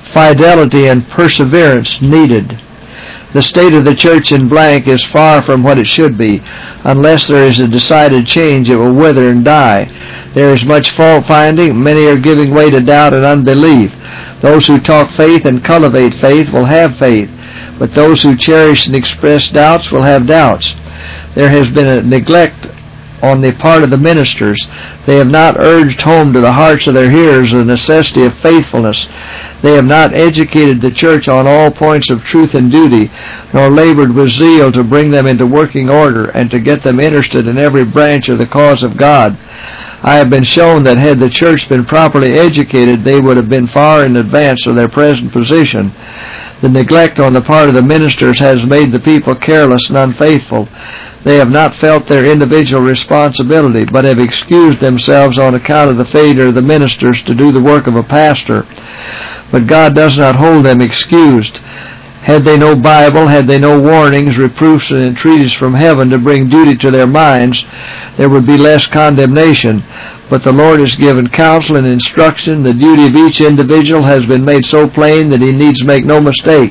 fidelity and perseverance needed. The state of the church in blank is far from what it should be. Unless there is a decided change, it will wither and die. There is much fault-finding. Many are giving way to doubt and unbelief. Those who talk faith and cultivate faith will have faith, but those who cherish and express doubts will have doubts. There has been a neglect on the part of the ministers. They have not urged home to the hearts of their hearers the necessity of faithfulness. They have not educated the church on all points of truth and duty, nor labored with zeal to bring them into working order and to get them interested in every branch of the cause of God. I have been shown that had the church been properly educated, they would have been far in advance of their present position. The neglect on the part of the ministers has made the people careless and unfaithful. They have not felt their individual responsibility, but have excused themselves on account of the failure of the ministers to do the work of a pastor. But God does not hold them excused. Had they no Bible, had they no warnings, reproofs, and entreaties from heaven to bring duty to their minds, there would be less condemnation. But the Lord has given counsel and instruction. The duty of each individual has been made so plain that he needs make no mistake.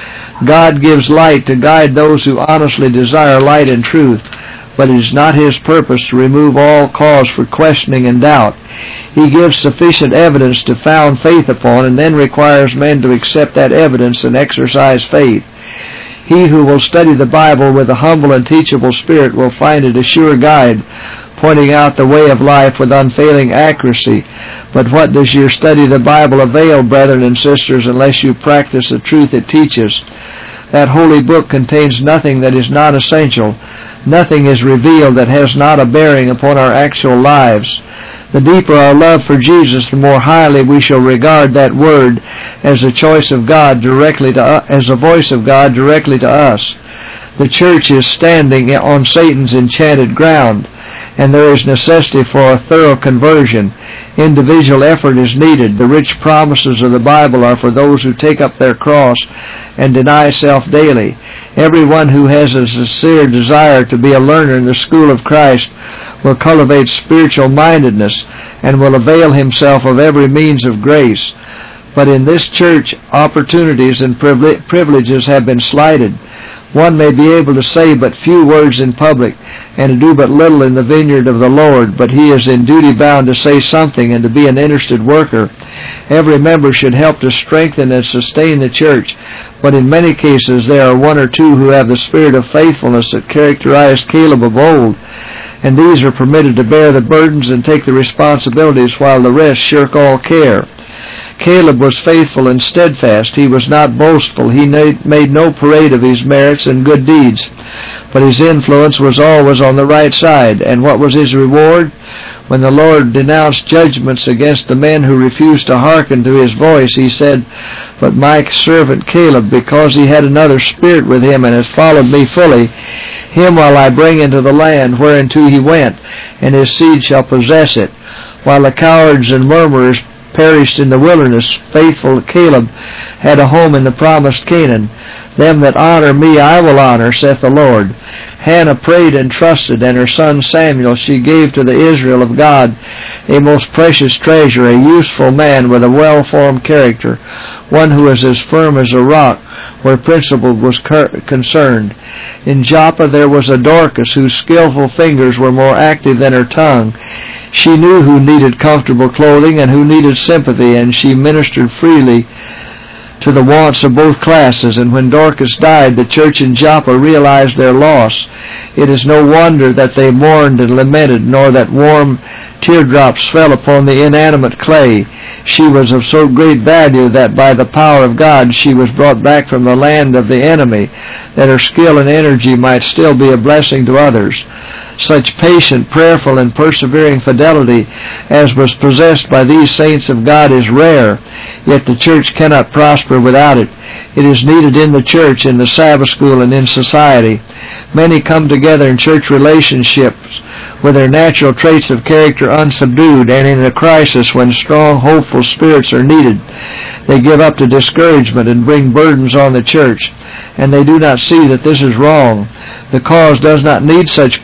God gives light to guide those who honestly desire light and truth, but it is not His purpose to remove all cause for questioning and doubt. He gives sufficient evidence to found faith upon, and then requires men to accept that evidence and exercise faith. He who will study the Bible with a humble and teachable spirit will find it a sure guide, pointing out the way of life with unfailing accuracy. But what does your study of the Bible avail, brethren and sisters, unless you practice the truth it teaches? That holy book contains nothing that is not essential. Nothing is revealed that has not a bearing upon our actual lives. The deeper our love for Jesus, the more highly we shall regard that Word as a choice of God directly to as a voice of God directly to us. The church is standing on Satan's enchanted ground, and there is necessity for a thorough conversion. Individual effort is needed. The rich promises of the Bible are for those who take up their cross and deny self daily. Everyone who has a sincere desire to be a learner in the school of Christ will cultivate spiritual mindedness and will avail himself of every means of grace. But in this church, opportunities and privileges have been slighted. One may be able to say but few words in public and to do but little in the vineyard of the Lord, but he is in duty bound to say something and to be an interested worker. Every member should help to strengthen and sustain the church, but in many cases there are one or two who have the spirit of faithfulness that characterized Caleb of old, and these are permitted to bear the burdens and take the responsibilities while the rest shirk all care. Caleb was faithful and steadfast. He was not boastful. He made no parade of his merits and good deeds, but his influence was always on the right side. And what was his reward? When the Lord denounced judgments against the men who refused to hearken to his voice, he said, "But my servant Caleb, because he had another spirit with him and has followed me fully, him will I bring into the land whereinto he went, and his seed shall possess it." While the cowards and murmurers perished in the wilderness, faithful Caleb had a home in the promised Canaan. "Them that honor me I will honor, saith the Lord." Hannah prayed and trusted, and her son Samuel she gave to the Israel of God, a most precious treasure, a useful man with a well-formed character, one who was as firm as a rock where principle was concerned. In Joppa there was a Dorcas whose skillful fingers were more active than her tongue. She knew who needed comfortable clothing and who needed sympathy, and she ministered freely to the wants of both classes. And when Dorcas died, the church in Joppa realized their loss. It is no wonder that they mourned and lamented, nor that warm teardrops fell upon the inanimate clay. She was of so great value that by the power of God she was brought back from the land of the enemy, that her skill and energy might still be a blessing to others. Such patient, prayerful, and persevering fidelity as was possessed by these saints of God is rare, yet the church cannot prosper without it. It is needed in the church, in the Sabbath school, and in society. Many come together in church relationships with their natural traits of character unsubdued, and in a crisis when strong, hopeful spirits are needed, they give up to discouragement and bring burdens on the church, and they do not see that this is wrong. The cause does not need such persons,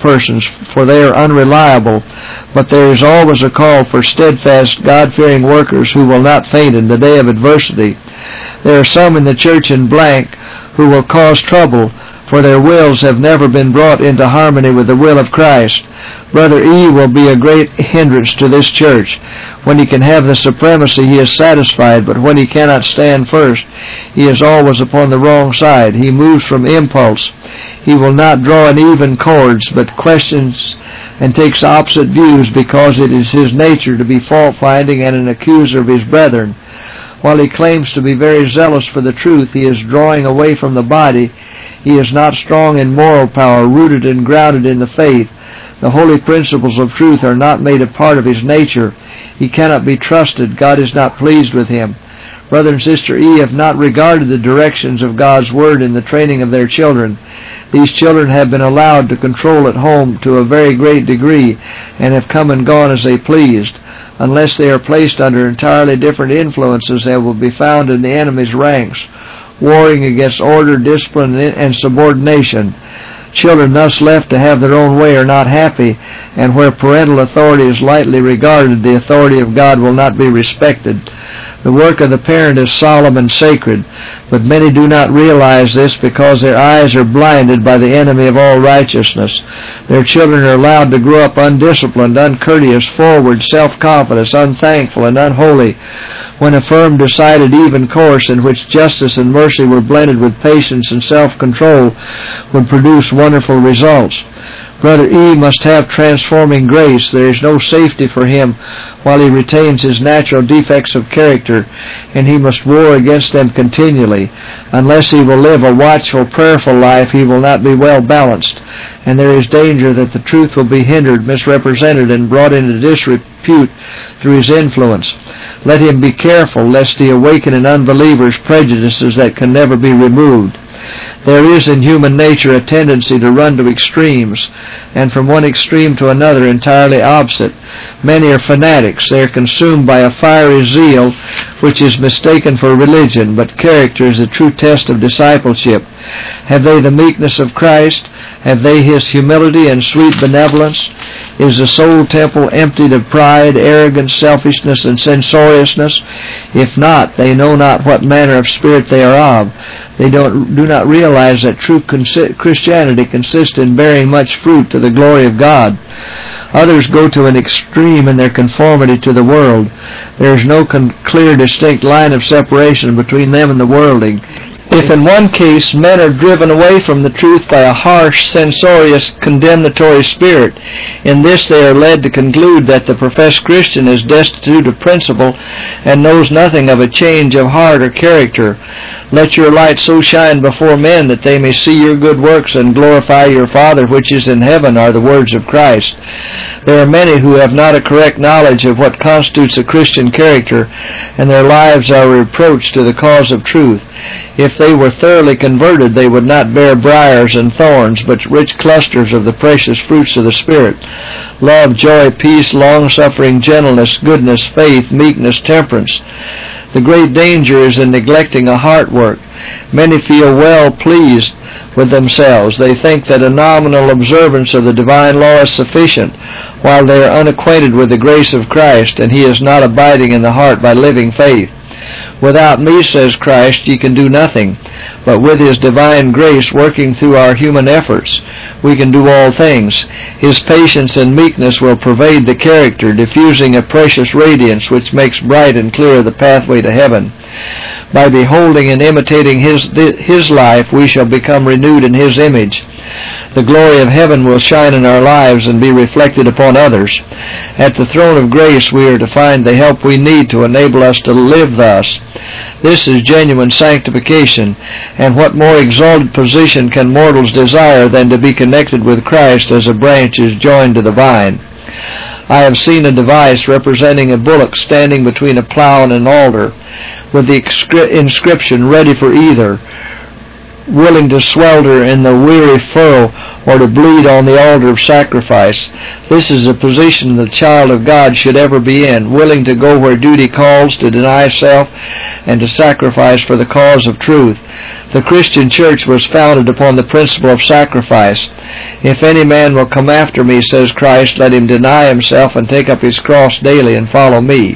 Christians, for they are unreliable, but there is always a call for steadfast, God-fearing workers who will not faint in the day of adversity. There are some in the church in blank who will cause trouble, for their wills have never been brought into harmony with the will of Christ. Brother E. will be a great hindrance to this church. When he can have the supremacy, he is satisfied, but when he cannot stand first, he is always upon the wrong side. He moves from impulse. He will not draw in even chords, but questions and takes opposite views, because it is his nature to be fault-finding and an accuser of his brethren. While he claims to be very zealous for the truth, he is drawing away from the body. He is not strong in moral power, rooted and grounded in the faith. The holy principles of truth are not made a part of his nature. He cannot be trusted. God is not pleased with him. Brother and Sister E. have not regarded the directions of God's Word in the training of their children. These children have been allowed to control at home to a very great degree, and have come and gone as they pleased. Unless they are placed under entirely different influences, they will be found in the enemy's ranks, warring against order, discipline, and subordination. Children thus left to have their own way are not happy, and where parental authority is lightly regarded, the authority of God will not be respected. The work of the parent is solemn and sacred, but many do not realize this because their eyes are blinded by the enemy of all righteousness. Their children are allowed to grow up undisciplined, uncourteous, forward, self-confident, unthankful, and unholy, when a firm, decided, even course in which justice and mercy were blended with patience and self-control would produce wonderful results. Brother E. must have transforming grace. There is no safety for him while he retains his natural defects of character, and he must war against them continually. Unless he will live a watchful, prayerful life, he will not be well balanced, and there is danger that the truth will be hindered, misrepresented, and brought into disrepute through his influence. Let him be careful lest he awaken in unbelievers prejudices that can never be removed. There is in human nature a tendency to run to extremes, and from one extreme to another entirely opposite. Many are fanatics. They are consumed by a fiery zeal which is mistaken for religion, but character is the true test of discipleship. Have they the meekness of Christ? Have they his humility and sweet benevolence? Is the soul temple emptied of pride, arrogance, selfishness, and censoriousness? If not, they know not what manner of spirit they are of. They do not realize that true Christianity consists in bearing much fruit to the glory of God. Others go to an extreme in their conformity to the world. There is no clear, distinct line of separation between them and the worldling. If in one case men are driven away from the truth by a harsh, censorious, condemnatory spirit, in this they are led to conclude that the professed Christian is destitute of principle and knows nothing of a change of heart or character. Let your light so shine before men that they may see your good works and glorify your Father which is in heaven, are the words of Christ. There are many who have not a correct knowledge of what constitutes a Christian character, and their lives are a reproach to the cause of truth. If they were thoroughly converted, they would not bear briars and thorns, but rich clusters of the precious fruits of the Spirit: love, joy, peace, long-suffering, gentleness, goodness, faith, meekness, temperance. The great danger is in neglecting a heart work. Many feel well pleased with themselves. They think that a nominal observance of the divine law is sufficient, while they are unacquainted with the grace of Christ, and he is not abiding in the heart by living faith. Without me, says Christ, ye can do nothing, but with his divine grace working through our human efforts, we can do all things. His patience and meekness will pervade the character, diffusing a precious radiance which makes bright and clear the pathway to heaven. By beholding and imitating his life, we shall become renewed in his image. The glory of heaven will shine in our lives and be reflected upon others. At the throne of grace we are to find the help we need to enable us to live thus. This is genuine sanctification, and what more exalted position can mortals desire than to be connected with Christ as a branch is joined to the vine? I have seen a device representing a bullock standing between a plow and an altar, with the inscription, "Ready for either." willing to swelter in the weary furrow or to bleed on the altar of sacrifice. This is a position the child of God should ever be in, willing to go where duty calls, to deny self, and to sacrifice for the cause of truth. The Christian church was founded upon the principle of sacrifice. If any man will come after me, says Christ, let him deny himself and take up his cross daily and follow me.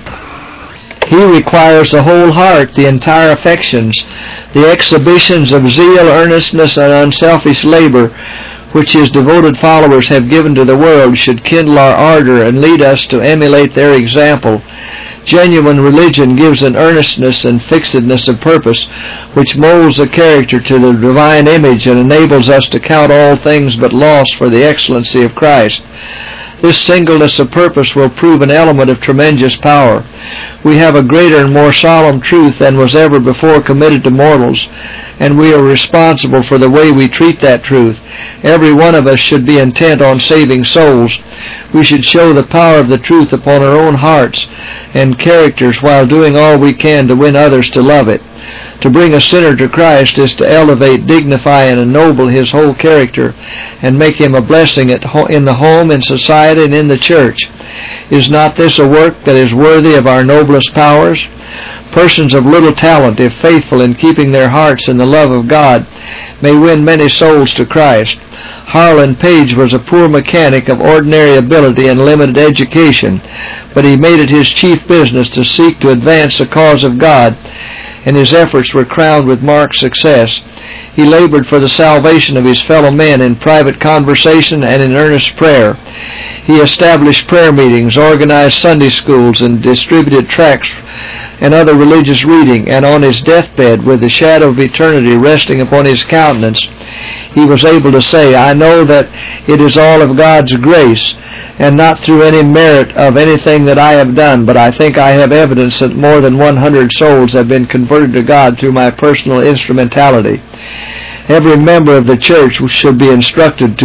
He requires the whole heart, the entire affections, the exhibitions of zeal, earnestness, and unselfish labor which his devoted followers have given to the world should kindle our ardor and lead us to emulate their example. Genuine religion gives an earnestness and fixedness of purpose which molds the character to the divine image and enables us to count all things but loss for the excellency of Christ. This singleness of purpose will prove an element of tremendous power. We have a greater and more solemn truth than was ever before committed to mortals, and we are responsible for the way we treat that truth. Every one of us should be intent on saving souls. We should show the power of the truth upon our own hearts and characters while doing all we can to win others to love it. To bring a sinner to Christ is to elevate, dignify, and ennoble his whole character and make him a blessing in the home, in society, and in the church. Is not this a work that is worthy of our noblest powers? Persons of little talent, if faithful in keeping their hearts in the love of God, may win many souls to Christ. Harlan Page was a poor mechanic of ordinary ability and limited education, but he made it his chief business to seek to advance the cause of God, and his efforts were crowned with marked success. He labored for the salvation of his fellow men in private conversation and in earnest prayer. He established prayer meetings, organized Sunday schools, and distributed tracts and other religious reading, and on his deathbed, with the shadow of eternity resting upon his countenance, he was able to say, I know that it is all of God's grace, and not through any merit of anything that I have done, but I think I have evidence that more than 100 souls have been converted to God through my personal instrumentality. Every member of the church should be instructed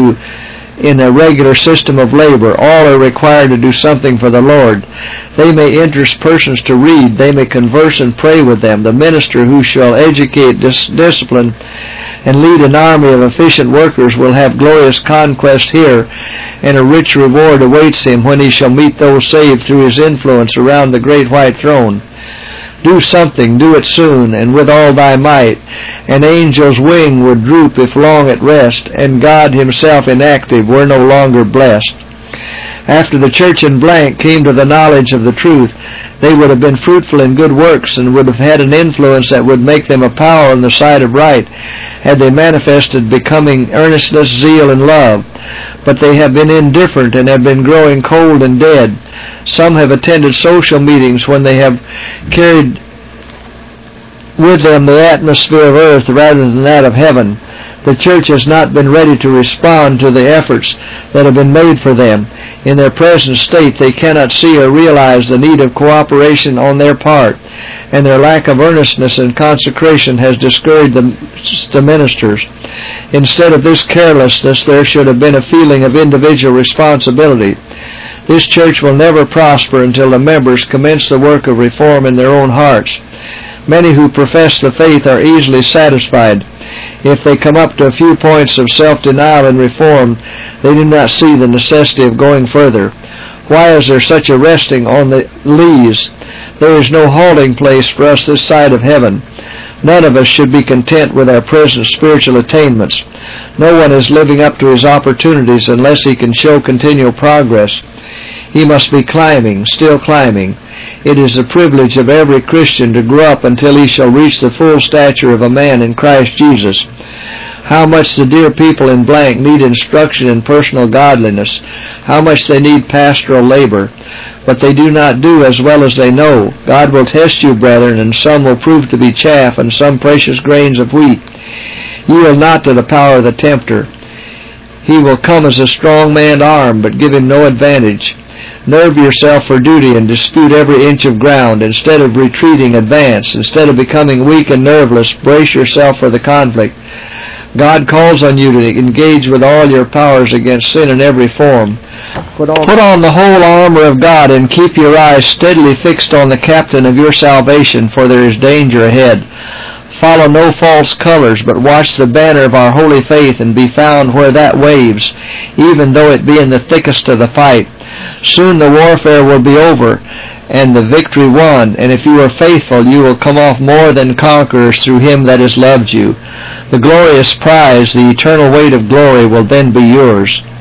in a regular system of labor. All are required to do something for the Lord. They may interest persons to read. They may converse and pray with them. The minister who shall educate, discipline, and lead an army of efficient workers will have glorious conquest here, and a rich reward awaits him when he shall meet those saved through his influence around the great white throne. Do something, do it soon, and with all thy might. An angel's wing would droop if long at rest, and God himself inactive were no longer blessed. After the church in blank came to the knowledge of the truth, they would have been fruitful in good works and would have had an influence that would make them a power in the sight of right, had they manifested becoming earnestness, zeal, and love. But they have been indifferent and have been growing cold and dead. Some have attended social meetings when they have carried with them the atmosphere of earth rather than that of heaven. The church has not been ready to respond to the efforts that have been made for them. In their present state, they cannot see or realize the need of cooperation on their part, and their lack of earnestness and consecration has discouraged the ministers. Instead of this carelessness, there should have been a feeling of individual responsibility. This church will never prosper until the members commence the work of reform in their own hearts. Many who profess the faith are easily satisfied. If they come up to a few points of self-denial and reform, they do not see the necessity of going further. Why is there such a resting on the lees? There is no halting place for us this side of heaven. None of us should be content with our present spiritual attainments. No one is living up to his opportunities unless he can show continual progress. He must be climbing, still climbing. It is the privilege of every Christian to grow up until he shall reach the full stature of a man in Christ Jesus. How much the dear people in blank need instruction in personal godliness. How much they need pastoral labor. But they do not do as well as they know. God will test you, brethren, and some will prove to be chaff and some precious grains of wheat. Yield not to the power of the tempter. He will come as a strong man armed, but give him no advantage. Nerve yourself for duty and dispute every inch of ground. Instead of retreating, advance. Instead of becoming weak and nerveless, brace yourself for the conflict. God calls on you to engage with all your powers against sin in every form. Put on the whole armor of God and keep your eyes steadily fixed on the captain of your salvation, for there is danger ahead. Follow no false colors, but watch the banner of our holy faith, and be found where that waves, even though it be in the thickest of the fight. Soon the warfare will be over, and the victory won, and if you are faithful, you will come off more than conquerors through him that has loved you. The glorious prize, the eternal weight of glory, will then be yours.